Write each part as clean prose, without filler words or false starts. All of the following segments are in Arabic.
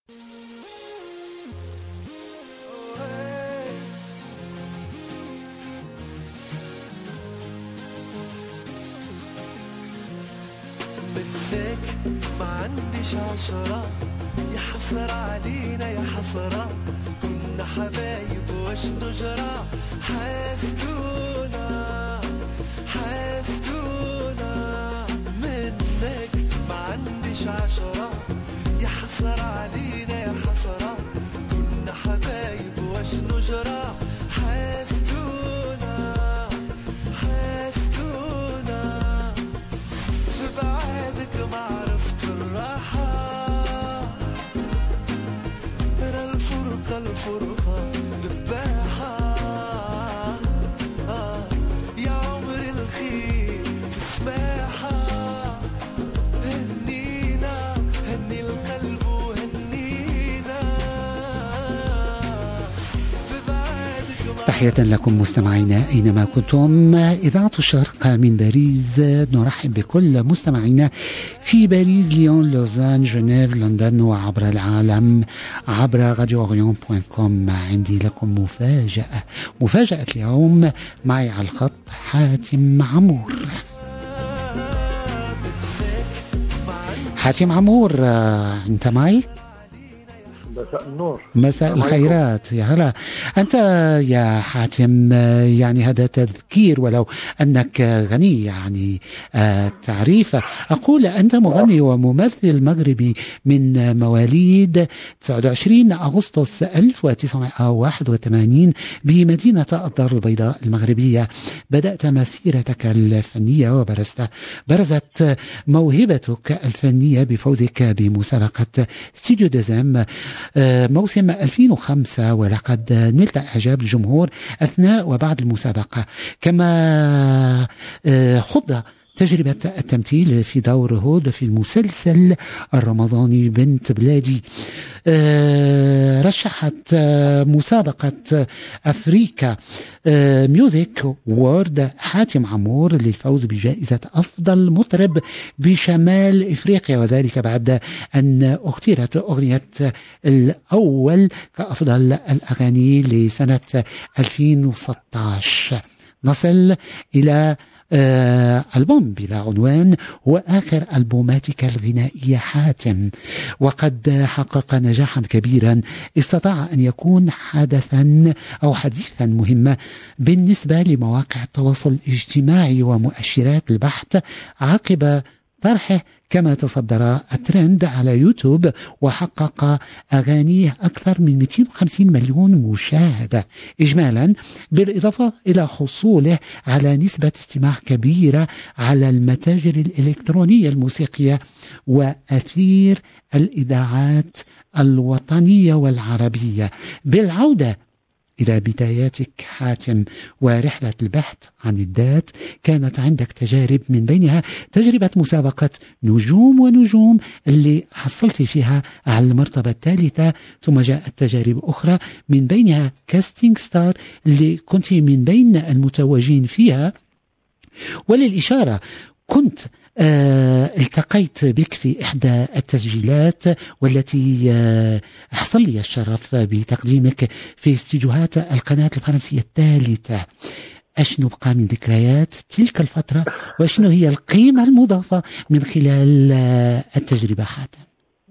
منك ما عنديش عشرة، يا حسرة علينا يا حسرة، كنا حبايب واش نجرى، حاسدونا حاسدونا. منك ما عنديش عشرة، يا حسرة علينا يا حسرة، كنا حبايب واش نجرى، حاسدونا حاسدونا. في بعادك ما عرفت الراحة، ترى الفرقة دباحة. يا عمري الخير في سماحة، هنينا هني القلب وهنينا. في بعادك تحية لكم مستمعينا أينما كنتم. إذاعة الشرق من باريس، نرحب بكل مستمعينا في باريس، ليون، لوزان، جنيف، لندن وعبر العالم عبر radioorient.com. عندي لكم مفاجأة اليوم. معي على الخط حاتم عمور. حاتم عمور، أنت معي؟ مساء النور. مساء الخيرات، يا هلا. أنت يا حاتم، يعني هذا تذكير ولو أنك غني يعني تعريف. أقول أنت مغني وممثل مغربي من مواليد 29 أغسطس 1981 بمدينة الدار البيضاء المغربية. بدأت مسيرتك الفنية برزت موهبتك الفنية بفوزك بمسابقة ستوديو دزام موسم 2005، ولقد نلت إعجاب الجمهور أثناء وبعد المسابقة. كما خض تجربة التمثيل في دور هود في المسلسل الرمضاني بنت بلادي. رشحت مسابقة أفريكا ميوزك وورد حاتم عمور للفوز بجائزة أفضل مطرب بشمال إفريقيا، وذلك بعد أن اختيرت أغنية الأول كأفضل الأغاني لسنة 2016. نصل إلى ألبوم بلا عنوان، هو آخر ألبوماتك الغنائية حاتم، وقد حقق نجاحا كبيرا استطاع أن يكون حدثا أو حديثا مهما بالنسبة لمواقع التواصل الاجتماعي ومؤشرات البحث عقب طرحه، كما تصدر الترند على يوتيوب وحقق أغانيه أكثر من 250 مليون مشاهدة إجمالا، بالإضافة إلى حصوله على نسبة استماع كبيرة على المتاجر الإلكترونية الموسيقية وأثير الإذاعات الوطنية والعربية. بالعودة إلى بداياتك حاتم ورحلة البحث عن الذات، كانت عندك تجارب من بينها تجربة مسابقة نجوم اللي حصلت فيها على المرتبة الثالثة، ثم جاءت تجارب أخرى من بينها كاستينج ستار اللي كنت من بين المتوجين فيها. وللإشارة كنت التقيت بك في إحدى التسجيلات والتي حصل لي الشرف بتقديمك في استديوهات القناة الفرنسية الثالثة. أشنو بقى من ذكريات تلك الفترة، وأشنو هي القيمة المضافة من خلال التجربة حاتم؟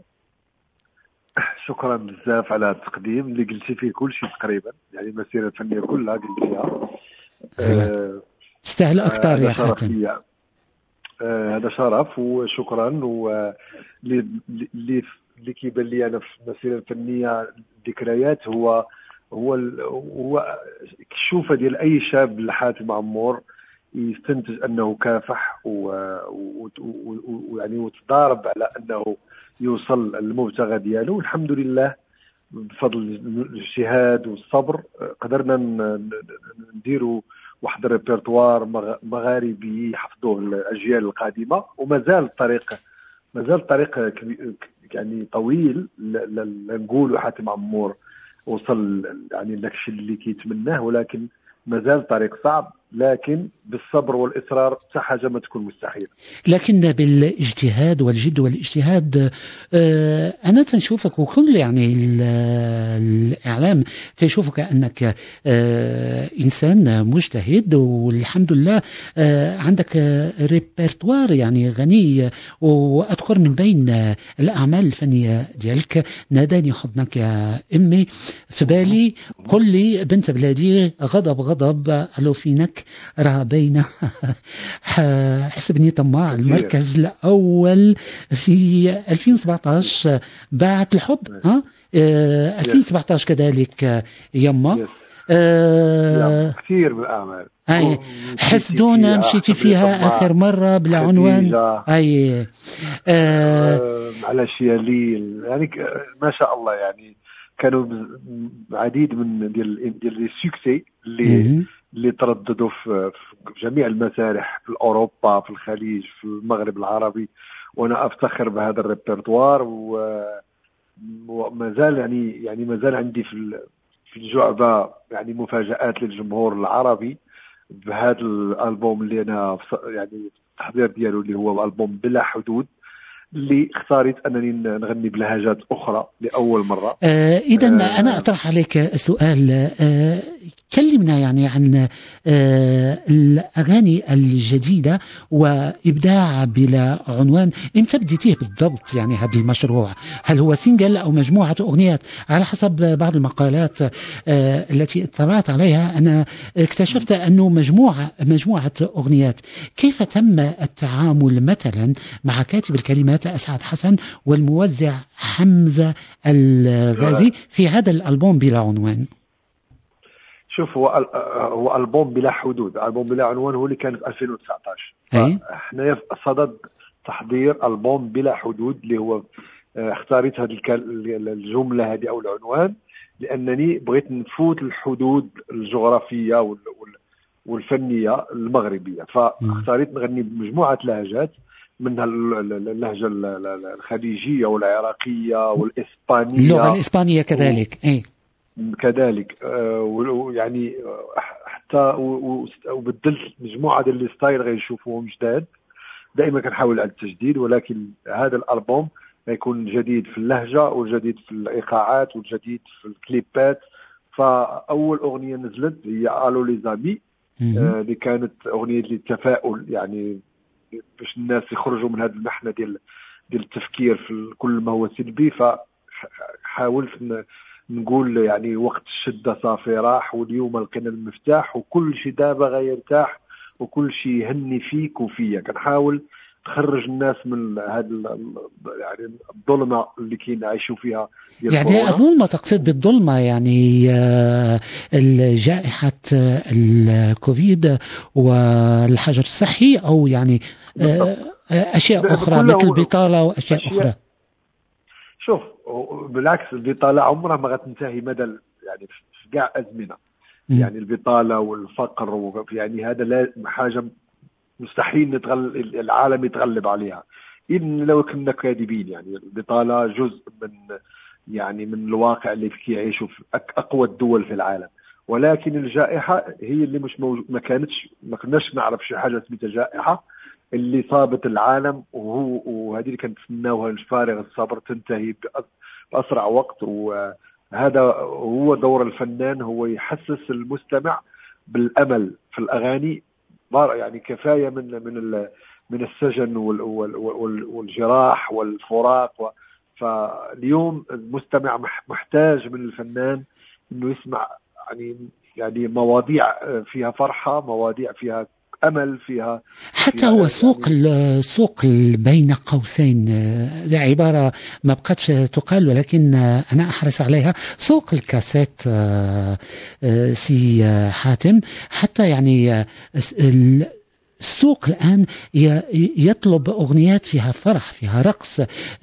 شكرا بزاف على التقديم اللي قلتي فيه كل شيء تقريبا، يعني المسيرة الفنية كلها قلتيها. تستاهل أكثر يا حاتم. هذا شرف وشكرا. اللي كيبان لي انا في المسيره الفنيه ذكريات هو كشوفه ديال اي شاب لحاتم عمور يستنتج انه كافح ويعني وتضارب على انه يوصل المبتغى ديالو، والحمد لله بفضل الاجتهاد والصبر قدرنا نديروا واحد الريبرتوار مغاربي يحفظوه الاجيال القادمه، ومازال الطريق يعني طويل. نقولوا حاتم عمور وصل يعني لكشي اللي كيتمناه، ولكن مازال طريق صعب. لكن بالصبر والإصرار حاجة ما تكون مستحيلة. لكن بالاجتهاد والجد والاجتهاد أنا تنشوفك وكل يعني الإعلام تنشوفك أنك إنسان مجتهد، والحمد لله عندك ريبرتوار يعني غني. وأذكر من بين الأعمال الفنية ديالك ناداني حضنك يا أمي، في بالي قل لي بنت بلادي غضب غضب ألو فينك راه باينة. حسبني طماع المركز الأول في 2017 باعت الحب 2017 كذلك يما كثير من الأعمال حسدونا مشيتي فيها آخر مرة بالعنوان على شياليل يعني ما شاء الله، يعني كانوا عديد من ديال السكسي اللي ترددوا في جميع المسارح في أوروبا، في الخليج، في المغرب العربي، وأنا أفتخر بهذا الريبرتوار. وما زال يعني ما زال عندي في الجعبة يعني مفاجآت للجمهور العربي بهذا الألبوم اللي أنا يعني التحضير ديالو اللي هو ألبوم بلا حدود، اللي اختاريت أنني نغني بلهجات أخرى لأول مرة. إذا أنا أطرح عليك سؤال، كلمنا يعني عن الأغاني الجديدة وإبداع بلا عنوان. إمتى بديتيه بالضبط يعني هذا المشروع؟ هل هو سينجل أو مجموعة أغنيات؟ على حسب بعض المقالات التي اطلعت عليها أنا اكتشفت أنه مجموعة أغنيات. كيف تم التعامل مثلا مع كاتب الكلمات أسعد حسن والموزع حمزة الغازي في هذا الألبوم بلا عنوان؟ شوف، هو ألبوم بلا حدود، ألبوم بلا عنوان هو اللي كان في 2019. احنا صدد تحضير ألبوم بلا حدود اللي هو اختاريت هذه الجملة هذه أو العنوان لأنني بغيت نفوت الحدود الجغرافية والفنية المغربية، فاختاريت نغني بمجموعة لهجات، منها اللهجة الخليجية والعراقية والإسبانية، اللغة الإسبانية كذلك كذلك يعني حتى وبدلت مجموعة ديال لي ستايل غيشوفوهم جداد. دائما كنحاول على التجديد، ولكن هذا الألبوم غيكون جديد في اللهجة والجديد في الإيقاعات والجديد في الكليبات. فأول أغنية نزلت هي ألو لي زامي، اللي كانت أغنية للتفاؤل، يعني باش الناس يخرجوا من هذه المحنة ديال التفكير في كل ما هو سلبي. فحاولت نقول يعني وقت الشدة صافي راح، واليوم لقينا المفتاح، وكل شيء دابا غيرتاح، وكل شيء يهني فيك وفيا. كنحاول تخرج الناس من هذا يعني الظلمة اللي كاين عايشوا فيها. يعني الظلمة تقصد بالظلمة يعني جائحة الكوفيد والحجر الصحي، أو يعني أشياء أخرى مثل البطالة وأشياء أخرى؟ شوف، بالعكس البطالة عمرها ما غتنتهي مدى يعني في كاع أزمنة. يعني البطالة والفقر يعني هذا لا حاجة مستحيل العالم يتغلب عليها إن لو كنا كاذبين. يعني البطالة جزء من الواقع اللي كيعيشوا في أقوى الدول في العالم، ولكن الجائحة هي اللي مش ما كناش نعرف شي حاجة اسمها جائحة اللي صابت العالم، وهذه اللي كنتسناوها فارغ الصبر تنتهي بأسرع وقت. وهذا هو دور الفنان، هو يحسس المستمع بالأمل في الأغاني. يعني كفاية من السجن والجراح والفراق. فاليوم المستمع محتاج من الفنان إنه يسمع يعني مواضيع فيها فرحة، مواضيع فيها أمل، فيها حتى هو سوق بين قوسين، عبارة ما بقتش تقال ولكن أنا أحرص عليها، سوق الكاسيت سي حاتم. حتى يعني السوق الآن يطلب أغنيات فيها فرح، فيها رقص،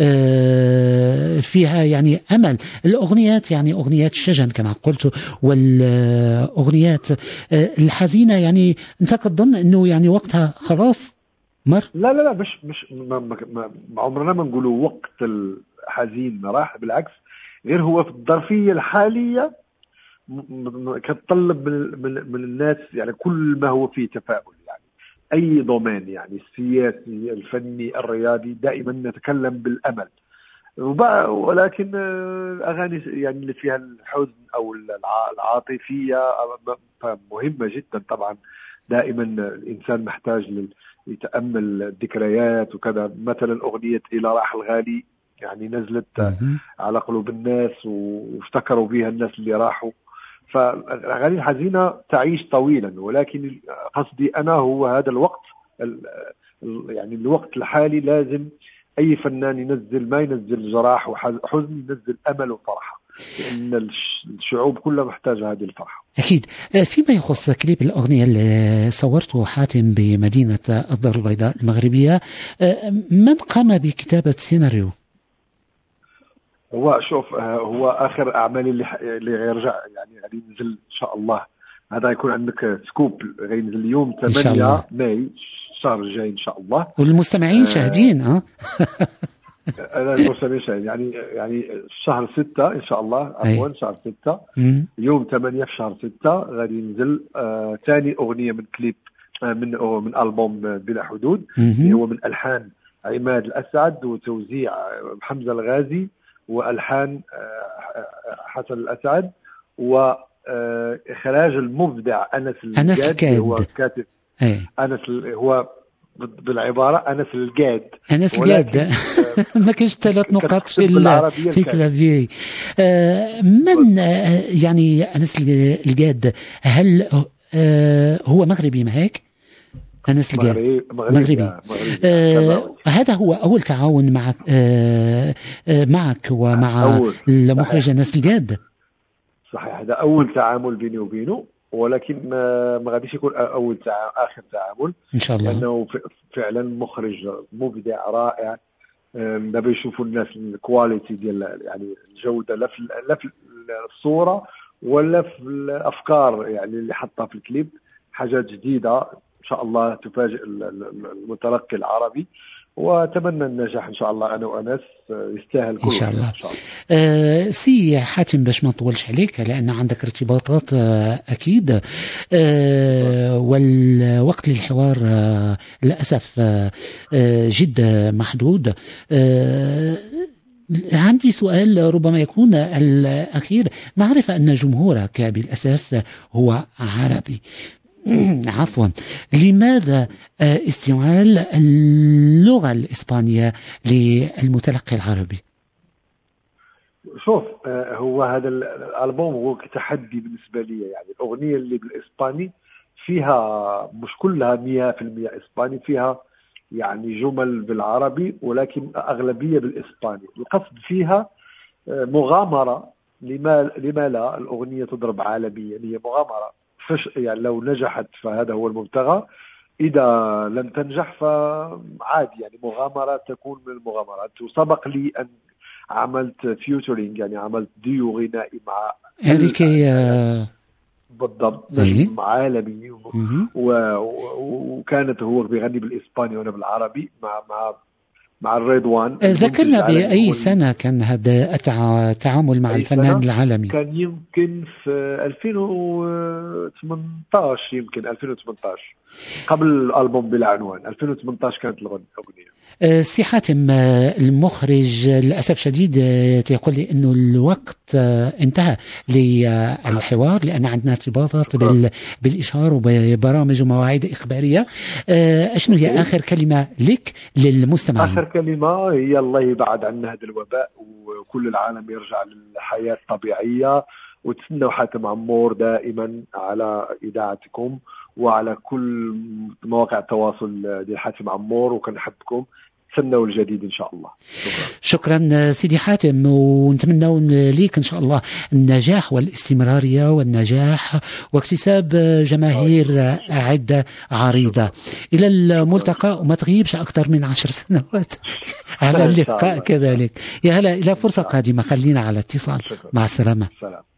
فيها يعني أمل. الأغنيات يعني أغنيات الشجن كما قلت، والأغنيات الحزينة يعني أنت كتظن أنه يعني وقتها خلاص مر؟ لا مش عمرنا ما نقولوا وقت الحزين ما راح، بالعكس، غير هو في الظرفية الحالية كتطلب من الناس يعني كل ما هو فيه تفاؤل، يعني اي دومين، يعني السياسي الفني الرياضي، دائما نتكلم بالامل. ولكن الاغاني يعني اللي فيها الحزن او العاطفيه مهمه جدا طبعا. دائما الانسان محتاج يتامل الذكريات وكذا. مثلا اغنيه الى راح الغالي يعني نزلت على قلوب الناس وافتكروا بها الناس اللي راحوا. فالاغاني الحزينه تعيش طويلا، ولكن قصدي انا هو هذا الوقت، يعني الوقت الحالي لازم اي فنان ينزل، ما ينزل جراح وحزن، ينزل امل وفرحه، لان الشعوب كلها محتاجه هذه الفرحه. اكيد. فيما يخص كليب الاغنيه اللي صورته حاتم بمدينه الدار البيضاء المغربيه، من قام بكتابه سيناريو؟ هو شوف، هو اخر اعمالي اللي غيرجع يعني غادي ينزل ان شاء الله. هذا يكون عندك سكوب، غينزل يوم 8 ماي الشهر الجاي ان شاء الله. والمستمعين شاهدين انا المستمعين شاهدين يعني شهر 6 ان شاء الله، عفوا شهر 6 يوم 8 في شهر 6 غادي ينزل ثاني اغنيه من كليب من البوم بلا حدود، اللي هو من الحان عماد الاسعد وتوزيع حمزه الغازي والحان حسن الاسعد واخراج المبدع انس الجاد. هو كاتب انس، هو بالعباره انس الجاد. انس الجاد ما كاينش 3 نقاط في الكلافيي. من يعني انس الجاد، هل هو مغربي معك؟ أنس الجاد مغربي. هذا هو أول تعاون معك ومع المخرج أنس الجاد. صحيح، هذا أول تعامل بيني وبينه، ولكن ما غاديش يكون آخر تعامل إن شاء الله، لأنه فعلا مخرج مبدع رائع. دابا يشوفوا الناس الكواليتي ديال يعني الجودة، لا في الصورة ولا في الأفكار يعني اللي حطها في الكليب، حاجات جديدة إن شاء الله تفاجئ المتلقي العربي. وأتمنى النجاح إن شاء الله. أنا وأنس يستاهل كل إن شاء الله. سي حاتم، باش ما نطولش عليك لأن عندك ارتباطات أكيد، والوقت للحوار للأسف جد محدود. عندي سؤال ربما يكون الأخير. نعرف أن جمهورك بالأساس هو عربي، عفوا، لماذا استعمال اللغة الإسبانية للمتلقي العربي؟ شوف، هو هذا الألبوم هو تحدي بالنسبة لي. يعني الأغنية اللي بالإسباني فيها مش كلها 100% إسباني، فيها يعني جمل بالعربي ولكن أغلبية بالإسباني. القصد فيها مغامرة. لما لا الأغنية تضرب عالميا؟ هي مغامرة. يعني لو نجحت فهذا هو المبتغى، إذا لم تنجح فعادي، يعني مغامرة تكون من المغامرات. وسبق لي أن عملت فيوترينج، يعني عملت ديو غنائي مع أمريكي بالضبط، نجم عالمي، وكانت هو بيغني بالإسباني وأنا بالعربي مع الرضوان. ذكرنا بأي سنة كان هذا التعامل مع الفنان العالمي؟ كان يمكن في 2018، يمكن 2018 قبل الألبوم بلا عنوان. 2018 كانت الأغنية. سي حاتم، المخرج للأسف شديد يقول لي أنه الوقت انتهى للحوار، لأن عندنا ارتباطات بالإشهار وببرامج ومواعيد إخبارية. شنو هي آخر كلمة لك للمستمعين؟ آخر كلمة هي الله يبعد عنا هذا الوباء وكل العالم يرجع للحياة الطبيعية. وتسنوا حاتم عمور دائما على إذاعتكم وعلى كل مواقع التواصل ديال حاتم عمور، وكنحبكم. تسنوا الجديد إن شاء الله. شكرا سيدي حاتم، ونتمنى ليك إن شاء الله النجاح والاستمرارية والنجاح واكتساب جماهير عدة عريضة. إلى الملتقى، وما تغيبش أكثر من 10 سنوات على اللقاء كذلك. يا هلا، إلى فرصة قادمة، خلينا على اتصال. مع السلامة.